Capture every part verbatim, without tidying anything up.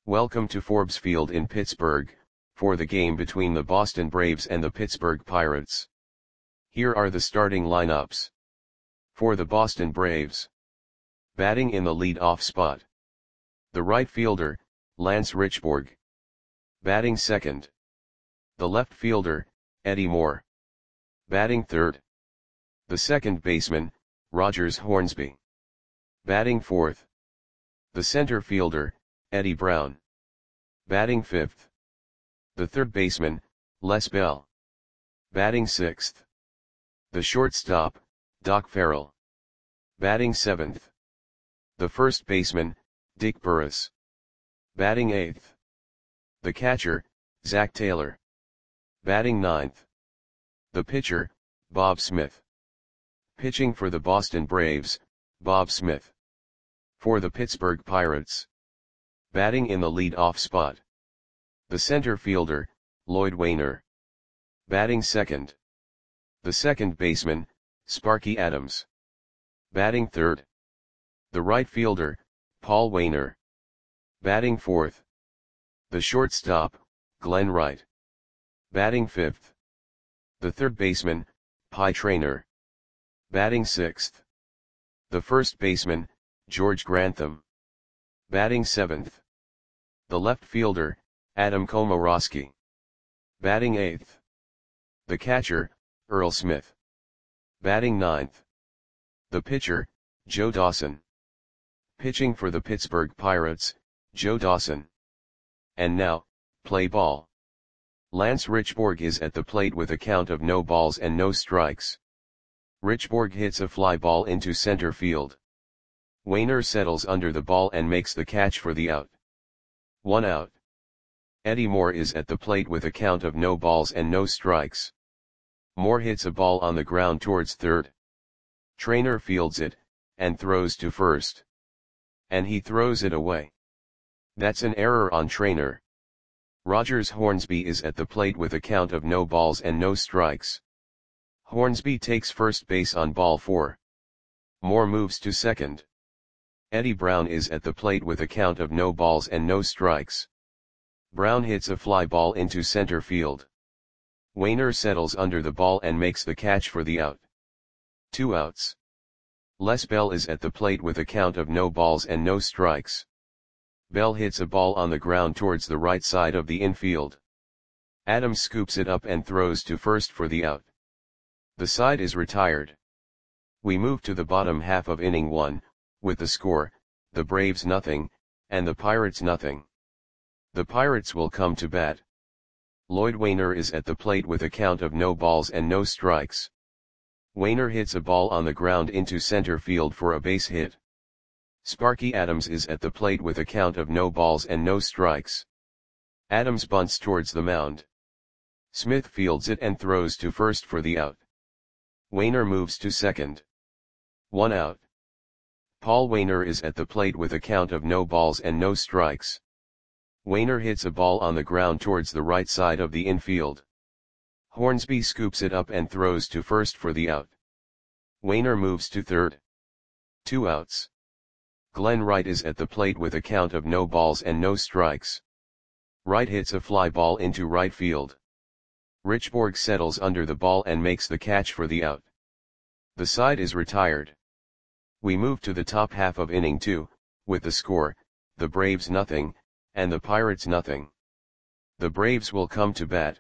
Welcome to Forbes Field in Pittsburgh, for the game between the Boston Braves and the Pittsburgh Pirates. Here are the starting lineups. For the Boston Braves. Batting in the lead-off spot. The right fielder, Lance Richburg. Batting second. The left fielder, Eddie Moore. Batting third. The second baseman, Rogers Hornsby. Batting fourth. The center fielder, Eddie Brown. Batting fifth. The third baseman, Les Bell. Batting sixth. The shortstop, Doc Farrell. Batting seventh. The first baseman, Dick Burris. Batting eighth. The catcher, Zach Taylor. Batting ninth. The pitcher, Bob Smith. Pitching for the Boston Braves, Bob Smith. For the Pittsburgh Pirates. Batting in the lead-off spot. The center fielder, Lloyd Waner. Batting second. The second baseman, Sparky Adams. Batting third. The right fielder, Paul Waner. Batting fourth. The shortstop, Glenn Wright. Batting fifth. The third baseman, Pie Traynor. Batting sixth. The first baseman, George Grantham. Batting seventh. The left fielder, Adam Komoroski. Batting eighth. The catcher, Earl Smith. Batting ninth. The pitcher, Joe Dawson. Pitching for the Pittsburgh Pirates, Joe Dawson. And now, play ball. Lance Richburg is at the plate with a count of no balls and no strikes. Richburg hits a fly ball into center field. Waner settles under the ball and makes the catch for the out. One out. Eddie Moore is at the plate with a count of no balls and no strikes. Moore hits a ball on the ground towards third. Traynor fields it, and throws to first. And he throws it away. That's an error on Traynor. Rogers Hornsby is at the plate with a count of no balls and no strikes. Hornsby takes first base on ball four. Moore moves to second. Eddie Brown is at the plate with a count of no balls and no strikes. Brown hits a fly ball into center field. Waner settles under the ball and makes the catch for the out. Two outs. Les Bell is at the plate with a count of no balls and no strikes. Bell hits a ball on the ground towards the right side of the infield. Adams scoops it up and throws to first for the out. The side is retired. We move to the bottom half of inning one, with the score, the Braves nothing, and the Pirates nothing. The Pirates will come to bat. Lloyd Waner is at the plate with a count of no balls and no strikes. Waner hits a ball on the ground into center field for a base hit. Sparky Adams is at the plate with a count of no balls and no strikes. Adams bunts towards the mound. Smith fields it and throws to first for the out. Waner moves to second. One out. Paul Waner is at the plate with a count of no balls and no strikes. Waner hits a ball on the ground towards the right side of the infield. Hornsby scoops it up and throws to first for the out. Waner moves to third. Two outs. Glenn Wright is at the plate with a count of no balls and no strikes. Wright hits a fly ball into right field. Richburg settles under the ball and makes the catch for the out. The side is retired. We move to the top half of inning two, with the score, the Braves nothing, and the Pirates nothing. The Braves will come to bat.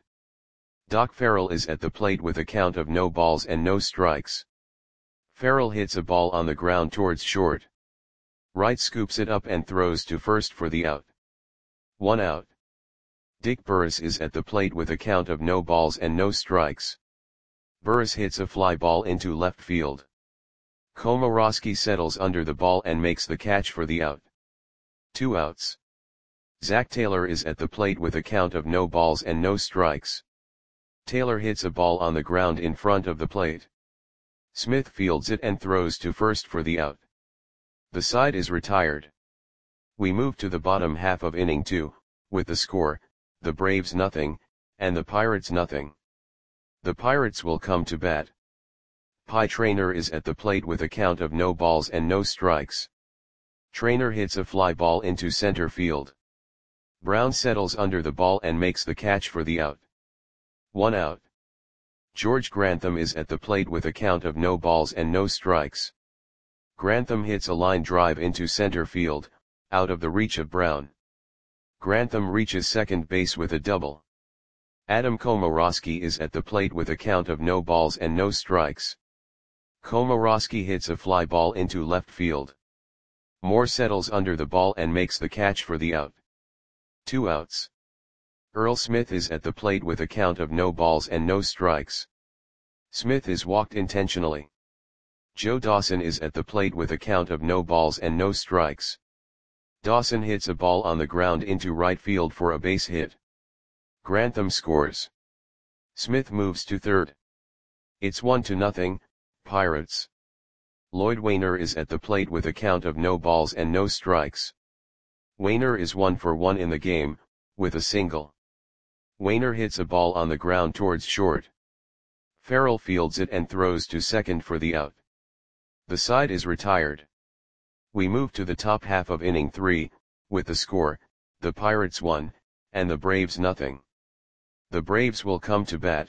Doc Farrell is at the plate with a count of no balls and no strikes. Farrell hits a ball on the ground towards short. Wright scoops it up and throws to first for the out. One out. Dick Burris is at the plate with a count of no balls and no strikes. Burris hits a fly ball into left field. Komoroski settles under the ball and makes the catch for the out. Two outs. Zach Taylor is at the plate with a count of no balls and no strikes. Taylor hits a ball on the ground in front of the plate. Smith fields it and throws to first for the out. The side is retired. We move to the bottom half of inning two, with the score, the Braves nothing, and the Pirates nothing. The Pirates will come to bat. Pie Traynor is at the plate with a count of no balls and no strikes. Traynor hits a fly ball into center field. Brown settles under the ball and makes the catch for the out. One out. George Grantham is at the plate with a count of no balls and no strikes. Grantham hits a line drive into center field, out of the reach of Brown. Grantham reaches second base with a double. Adam Komorowski is at the plate with a count of no balls and no strikes. Komorowski hits a fly ball into left field. Moore settles under the ball and makes the catch for the out. Two outs. Earl Smith is at the plate with a count of no balls and no strikes. Smith is walked intentionally. Joe Dawson is at the plate with a count of no balls and no strikes. Dawson hits a ball on the ground into right field for a base hit. Grantham scores. Smith moves to third. It's one to nothing, Pirates. Lloyd Wainer is at the plate with a count of no balls and no strikes. Wainer is one for one in the game, with a single. Wainer hits a ball on the ground towards short. Farrell fields it and throws to second for the out. The side is retired. We move to the top half of inning three, with the score, the Pirates one, and the Braves nothing. The Braves will come to bat.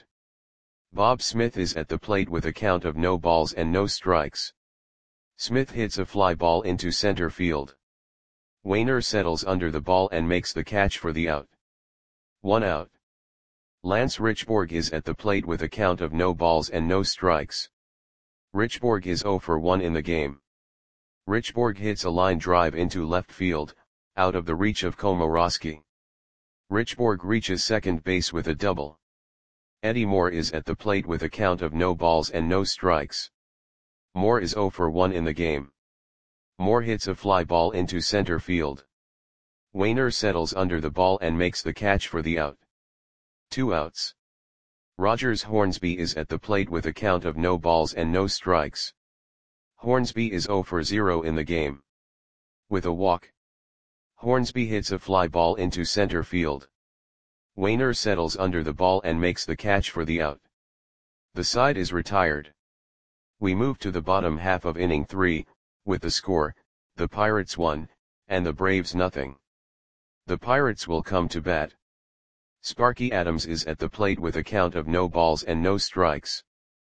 Bob Smith is at the plate with a count of no balls and no strikes. Smith hits a fly ball into center field. Wainer settles under the ball and makes the catch for the out. One out. Lance Richborg is at the plate with a count of no balls and no strikes. Richborg is zero for one in the game. Richborg hits a line drive into left field, out of the reach of Komorowski. Richborg reaches second base with a double. Eddie Moore is at the plate with a count of no balls and no strikes. Moore is zero for one in the game. Moore hits a fly ball into center field. Wainer settles under the ball and makes the catch for the out. Two outs. Rogers Hornsby is at the plate with a count of no balls and no strikes. Hornsby is zero for zero in the game. With a walk. Hornsby hits a fly ball into center field. Wainer settles under the ball and makes the catch for the out. The side is retired. We move to the bottom half of inning three, with the score, the Pirates one, and the Braves nothing. The Pirates will come to bat. Sparky Adams is at the plate with a count of no balls and no strikes.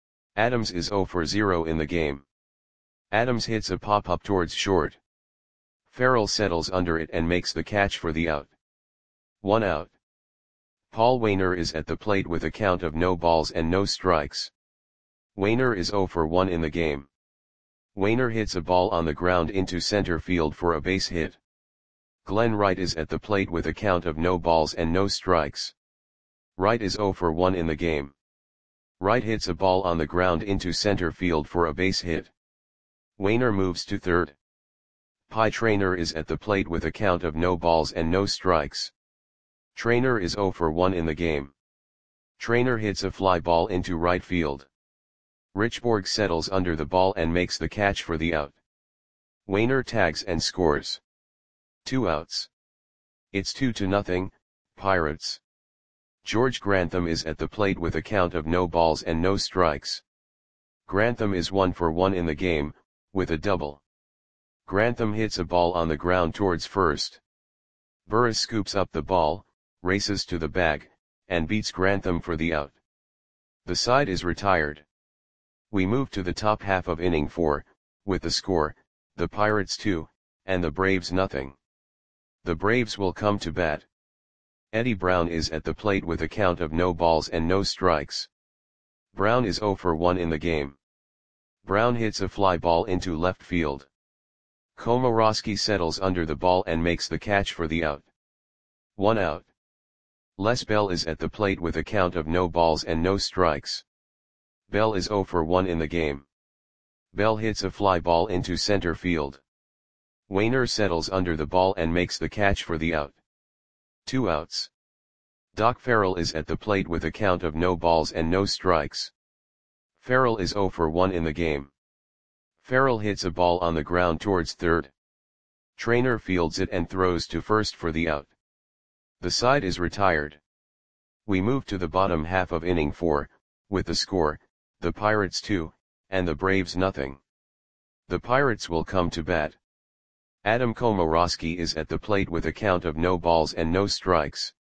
Adams is zero for zero in the game. Adams hits a pop-up towards short. Farrell settles under it and makes the catch for the out. One out. Paul Wainer is at the plate with a count of no balls and no strikes. Wainer is zero for one in the game. Wainer hits a ball on the ground into center field for a base hit. Glenn Wright is at the plate with a count of no balls and no strikes. Wright is zero for one in the game. Wright hits a ball on the ground into center field for a base hit. Wainer moves to third. Pie Traynor is at the plate with a count of no balls and no strikes. Traynor is zero for one in the game. Traynor hits a fly ball into right field. Richborg settles under the ball and makes the catch for the out. Wainer tags and scores. Two outs. It's two to nothing, Pirates. George Grantham is at the plate with a count of no balls and no strikes. Grantham is one for one in the game, with a double. Grantham hits a ball on the ground towards first. Burris scoops up the ball, races to the bag, and beats Grantham for the out. The side is retired. We move to the top half of inning four, with the score, the Pirates two, and the Braves nothing. The Braves will come to bat. Eddie Brown is at the plate with a count of no balls and no strikes. Brown is zero for one in the game. Brown hits a fly ball into left field. Komorowski settles under the ball and makes the catch for the out. One out. Les Bell is at the plate with a count of no balls and no strikes. Bell is zero for one in the game. Bell hits a fly ball into center field. Wainer settles under the ball and makes the catch for the out. Two outs. Doc Farrell is at the plate with a count of no balls and no strikes. Farrell is zero for one in the game. Farrell hits a ball on the ground towards third. Traynor fields it and throws to first for the out. The side is retired. We move to the bottom half of inning four, with the score, the Pirates two, and the Braves nothing. The Pirates will come to bat. Adam Komorowski is at the plate with a count of no balls and no strikes.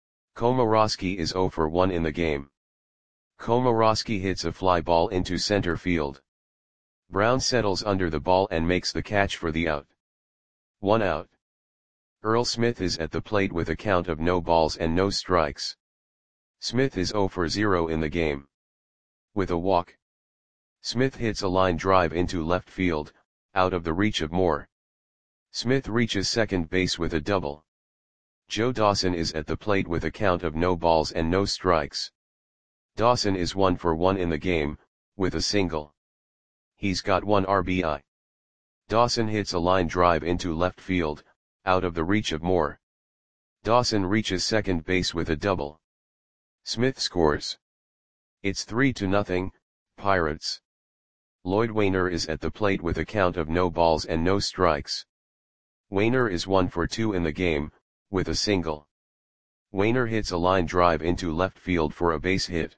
Komorowski is zero for one in the game. Komorowski hits a fly ball into center field. Brown settles under the ball and makes the catch for the out. One out. Earl Smith is at the plate with a count of no balls and no strikes. Smith is zero for zero in the game. With a walk, Smith hits a line drive into left field, out of the reach of Moore. Smith reaches second base with a double. Joe Dawson is at the plate with a count of no balls and no strikes. Dawson is one for one in the game, with a single. He's got one R B I. Dawson hits a line drive into left field, out of the reach of Moore. Dawson reaches second base with a double. Smith scores. It's three to nothing, Pirates. Lloyd Wainer is at the plate with a count of no balls and no strikes. Wainer is one for two in the game, with a single. Wainer hits a line drive into left field for a base hit.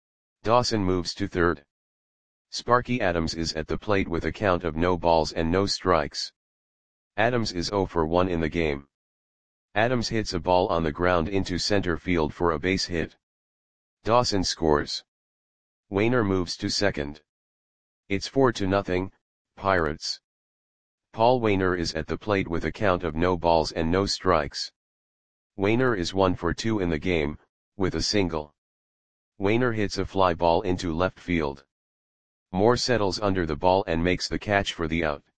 Dawson moves to third. Sparky Adams is at the plate with a count of no balls and no strikes. Adams is zero for one in the game. Adams hits a ball on the ground into center field for a base hit. Dawson scores. Wainer moves to second. It's four to nothing, Pirates. Paul Wainer is at the plate with a count of no balls and no strikes. Wainer is one for two in the game, with a single. Wainer hits a fly ball into left field. Moore settles under the ball and makes the catch for the out.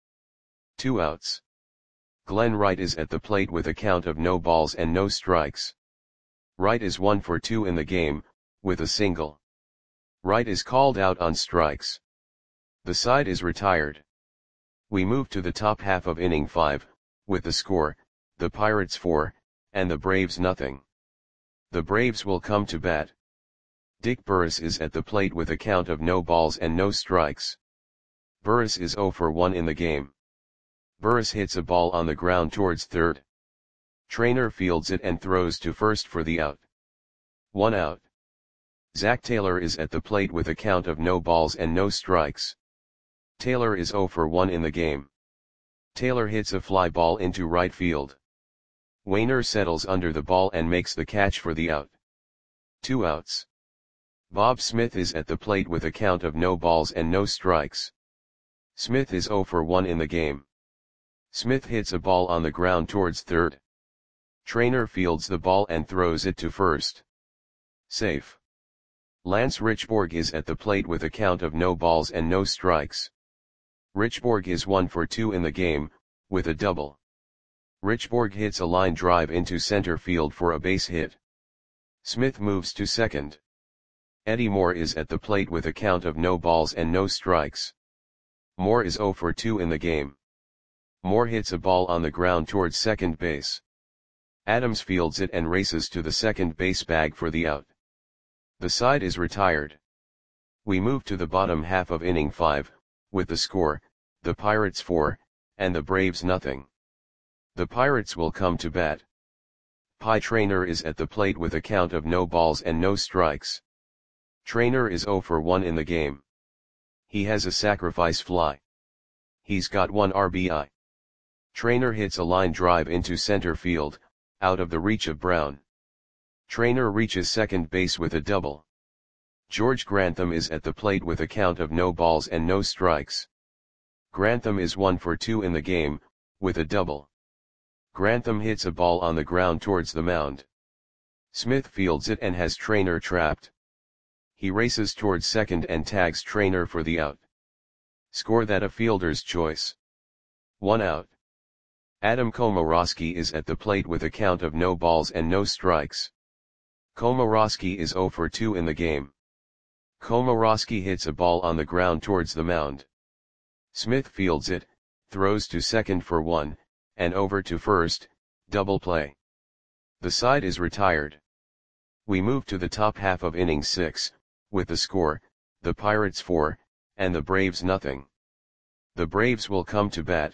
Two outs. Glenn Wright is at the plate with a count of no balls and no strikes. Wright is one for two in the game, with a single. Wright is called out on strikes. The side is retired. We move to the top half of inning five, with the score, the Pirates four, and the Braves nothing. The Braves will come to bat. Dick Burris is at the plate with a count of no balls and no strikes. Burris is zero for one in the game. Burris hits a ball on the ground towards third. Trainer fields it and throws to first for the out. One out. Zach Taylor is at the plate with a count of no balls and no strikes. Taylor is zero for one in the game. Taylor hits a fly ball into right field. Wainer settles under the ball and makes the catch for the out. Two outs. Bob Smith is at the plate with a count of no balls and no strikes. Smith is zero for one in the game. Smith hits a ball on the ground towards third. Trainer fields the ball and throws it to first. Safe. Lance Richborg is at the plate with a count of no balls and no strikes. Richborg is one for two in the game, with a double. Richborg hits a line drive into center field for a base hit. Smith moves to second. Eddie Moore is at the plate with a count of no balls and no strikes. Moore is zero for two in the game. Moore hits a ball on the ground towards second base. Adams fields it and races to the second base bag for the out. The side is retired. We move to the bottom half of inning five, with the score, the Pirates four, and the Braves nothing. The Pirates will come to bat. Pie Trainer is at the plate with a count of no balls and no strikes. Trainer is zero for one in the game. He has a sacrifice fly. He's got one R B I. Trainer hits a line drive into center field, out of the reach of Brown. Trainer reaches second base with a double. George Grantham is at the plate with a count of no balls and no strikes. Grantham is one for two in the game, with a double. Grantham hits a ball on the ground towards the mound. Smith fields it and has Trainer trapped. He races towards second and tags Trainer for the out. Score that a fielder's choice. One out. Adam Komorowski is at the plate with a count of no balls and no strikes. Komorowski is zero for two in the game. Komorowski hits a ball on the ground towards the mound. Smith fields it, throws to second for one, and over to first, double play. The side is retired. We move to the top half of inning six, with the score, the Pirates four, and the Braves nothing. The Braves will come to bat.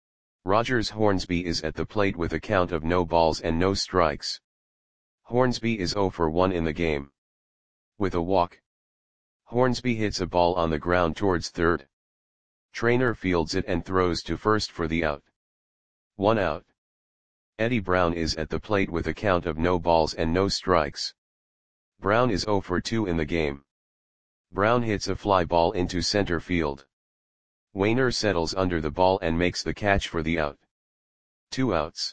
Rogers Hornsby is at the plate with a count of no balls and no strikes. Hornsby is zero for one in the game. With a walk, Hornsby hits a ball on the ground towards third. Trainer fields it and throws to first for the out. One out. Eddie Brown is at the plate with a count of no balls and no strikes. Brown is zero for two in the game. Brown hits a fly ball into center field. Wainer settles under the ball and makes the catch for the out. Two outs.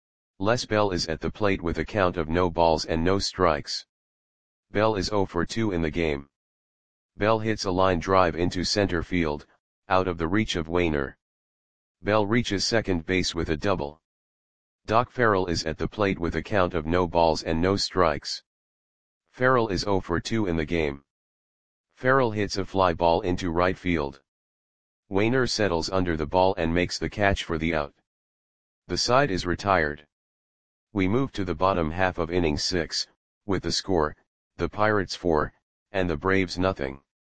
Les Bell is at the plate with a count of no balls and no strikes. Bell is zero for two in the game. Bell hits a line drive into center field, out of the reach of Wainer. Bell reaches second base with a double. Doc Farrell is at the plate with a count of no balls and no strikes. Farrell is zero for two in the game. Farrell hits a fly ball into right field. Wainer settles under the ball and makes the catch for the out. The side is retired. We move to the bottom half of inning six, with the score, the Pirates four, and the Braves nothing.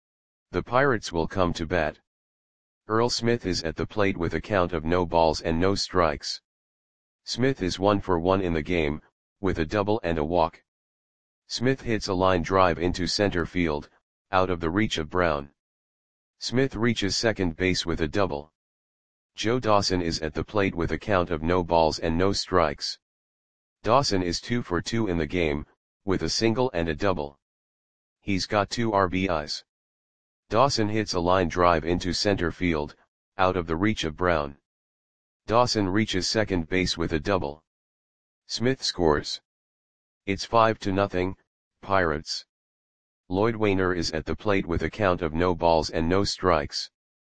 The Pirates will come to bat. Earl Smith is at the plate with a count of no balls and no strikes. Smith is one for one in the game, with a double and a walk. Smith hits a line drive into center field, out of the reach of Brown. Smith reaches second base with a double. Joe Dawson is at the plate with a count of no balls and no strikes. Dawson is two for two in the game, with a single and a double. He's got two R B Is. Dawson hits a line drive into center field, out of the reach of Brown. Dawson reaches second base with a double. Smith scores. It's five to nothing, Pirates. Lloyd Wainer is at the plate with a count of no balls and no strikes.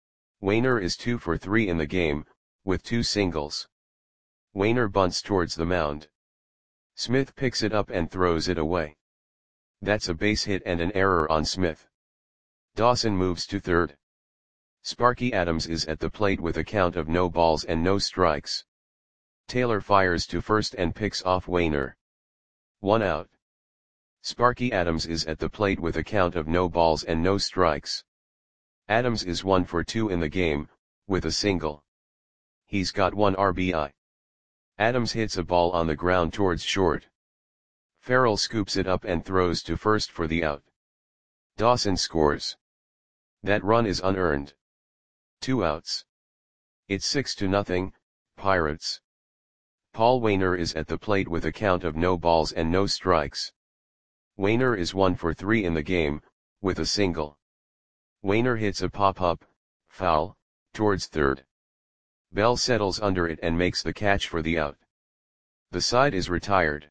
Wainer is two for three in the game, with two singles. Wainer bunts towards the mound. Smith picks it up and throws it away. That's a base hit and an error on Smith. Dawson moves to third. Sparky Adams is at the plate with a count of no balls and no strikes. Taylor fires to first and picks off Wainer. One out. Sparky Adams is at the plate with a count of no balls and no strikes. Adams is one for two in the game, with a single. He's got one R B I. Adams hits a ball on the ground towards short. Farrell scoops it up and throws to first for the out. Dawson scores. That run is unearned. Two outs. It's six to nothing, Pirates. Paul Wainer is at the plate with a count of no balls and no strikes. Wainer is one for three in the game, with a single. Wainer hits a pop-up, foul, towards third. Bell settles under it and makes the catch for the out. The side is retired.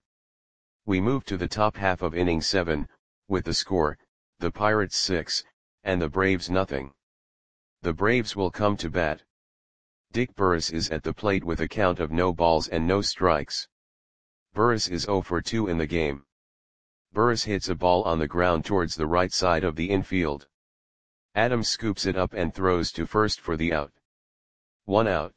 We move to the top half of inning seven, with the score, the Pirates six, and the Braves nothing. The Braves will come to bat. Dick Burris is at the plate with a count of no balls and no strikes. Burris is zero for two in the game. Burris hits a ball on the ground towards the right side of the infield. Adams scoops it up and throws to first for the out. One out.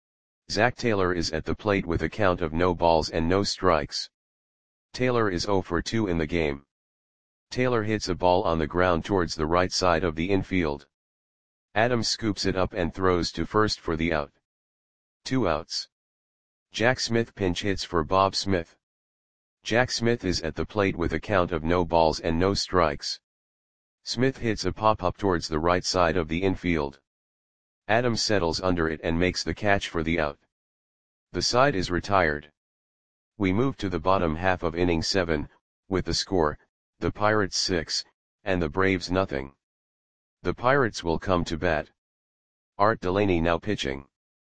Zach Taylor is at the plate with a count of no balls and no strikes. Taylor is zero for two in the game. Taylor hits a ball on the ground towards the right side of the infield. Adams scoops it up and throws to first for the out. Two outs. Jack Smith pinch hits for Bob Smith. Jack Smith is at the plate with a count of no balls and no strikes. Smith hits a pop-up towards the right side of the infield. Adams settles under it and makes the catch for the out. The side is retired. We move to the bottom half of inning seven, with the score, the Pirates six, and the Braves nothing. The Pirates will come to bat. Art Delaney now pitching.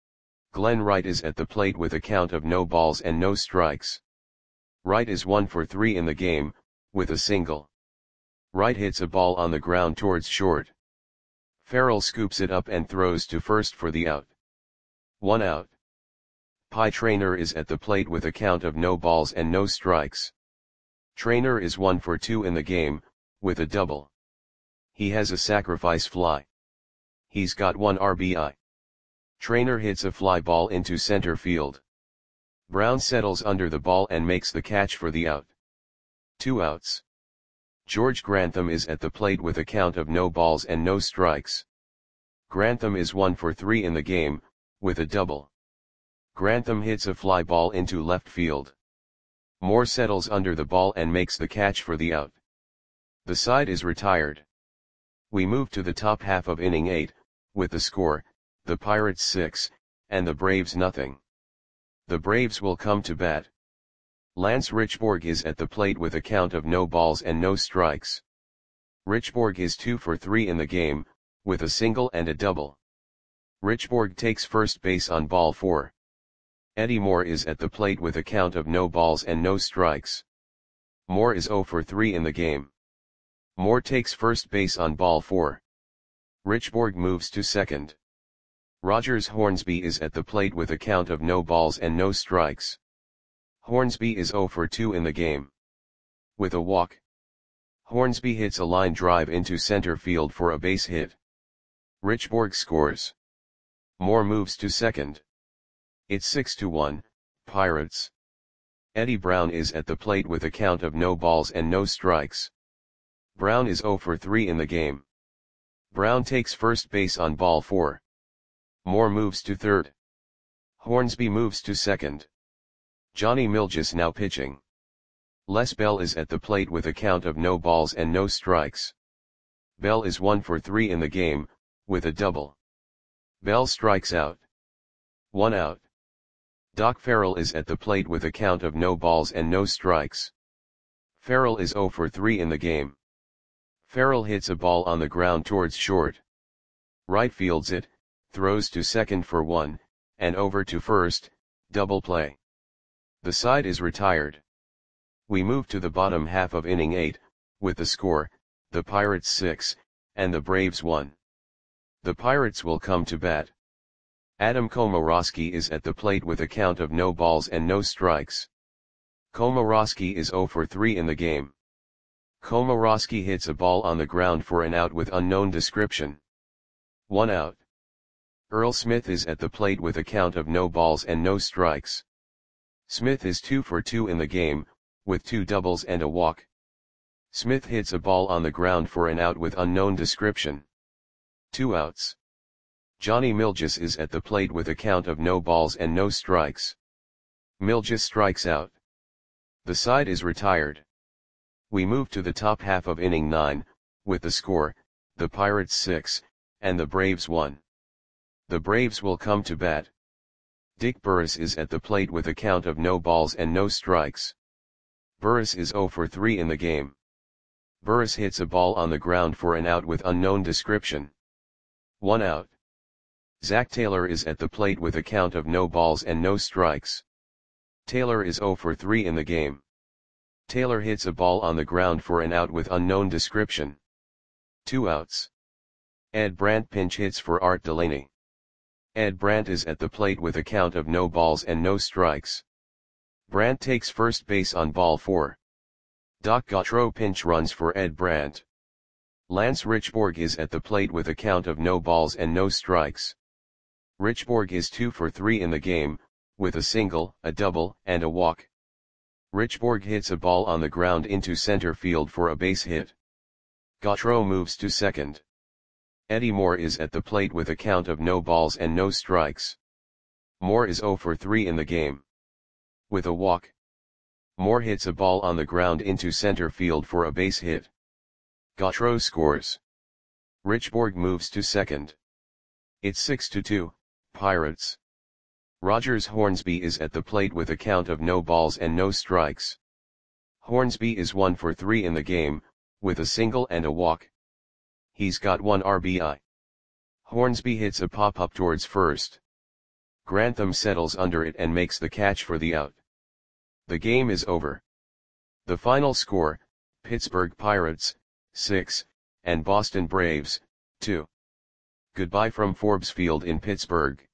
Glenn Wright is at the plate with a count of no balls and no strikes. Wright is one for three in the game, with a single. Wright hits a ball on the ground towards short. Farrell scoops it up and throws to first for the out. One out. Pie Traynor is at the plate with a count of no balls and no strikes. Traynor is one for two in the game, with a double. He has a sacrifice fly. He's got one R B I. Traynor hits a fly ball into center field. Brown settles under the ball and makes the catch for the out. Two outs. George Grantham is at the plate with a count of no balls and no strikes. Grantham is one for three in the game, with a double. Grantham hits a fly ball into left field. Moore settles under the ball and makes the catch for the out. The side is retired. We move to the top half of inning eight, with the score, the Pirates six, and the Braves nothing. The Braves will come to bat. Lance Richborg is at the plate with a count of no balls and no strikes. Richborg is two for three in the game, with a single and a double. Richborg takes first base on ball four. Eddie Moore is at the plate with a count of no balls and no strikes. Moore is zero for three in the game. Moore takes first base on ball four. Richborg moves to second. Rogers Hornsby is at the plate with a count of no balls and no strikes. Hornsby is zero for two in the game. With a walk, Hornsby hits a line drive into center field for a base hit. Richborg scores. Moore moves to second. It's six to one, Pirates. Eddie Brown is at the plate with a count of no balls and no strikes. Brown is zero for three in the game. Brown takes first base on ball four. Moore moves to third. Hornsby moves to second. Johnny Milges now pitching. Les Bell is at the plate with a count of no balls and no strikes. Bell is one for three in the game, with a double. Bell strikes out. One out. Doc Farrell is at the plate with a count of no balls and no strikes. Farrell is zero for three in the game. Farrell hits a ball on the ground towards short. Right fields it, throws to second for one, and over to first, double play. The side is retired. We move to the bottom half of inning eight, with the score, the Pirates six, and the Braves one. The Pirates will come to bat. Adam Komorowski is at the plate with a count of no balls and no strikes. Komorowski is zero for three in the game. Komorowski hits a ball on the ground for an out with unknown description. One out. Earl Smith is at the plate with a count of no balls and no strikes. Smith is two for two in the game, with two doubles and a walk. Smith hits a ball on the ground for an out with unknown description. Two outs. Johnny Milges is at the plate with a count of no balls and no strikes. Milges strikes out. The side is retired. We move to the top half of inning nine, with the score, the Pirates six, and the Braves one. The Braves will come to bat. Dick Burris is at the plate with a count of no balls and no strikes. Burris is zero for three in the game. Burris hits a ball on the ground for an out with unknown description. One out. Zach Taylor is at the plate with a count of no balls and no strikes. Taylor is zero for three in the game. Taylor hits a ball on the ground for an out with unknown description. Two outs. Ed Brandt pinch hits for Art Delaney. Ed Brandt is at the plate with a count of no balls and no strikes. Brandt takes first base on ball four. Doc Gautreaux pinch runs for Ed Brandt. Lance Richborg is at the plate with a count of no balls and no strikes. Richborg is two for three in the game, with a single, a double, and a walk. Richborg hits a ball on the ground into center field for a base hit. Gautreaux moves to second. Eddie Moore is at the plate with a count of no balls and no strikes. Moore is zero for three in the game. With a walk, Moore hits a ball on the ground into center field for a base hit. Gautreaux scores. Richborg moves to second. It's six to two, Pirates. Rogers Hornsby is at the plate with a count of no balls and no strikes. Hornsby is one for three in the game, with a single and a walk. He's got one R B I. Hornsby hits a pop-up towards first. Grantham settles under it and makes the catch for the out. The game is over. The final score, Pittsburgh Pirates, six, and Boston Braves, two. Goodbye from Forbes Field in Pittsburgh.